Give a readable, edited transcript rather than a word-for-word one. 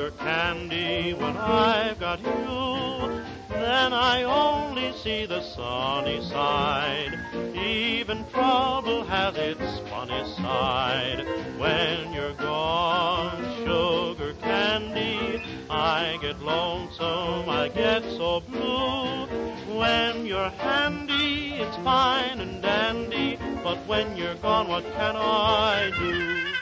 sugar candy when I've got you. Then I only see the sunny side. Even trouble has its funny side. When you're gone, sugar candy, I get lonesome, I get so blue. When you're handy, it's fine and dandy, but when you're gone, what can I do?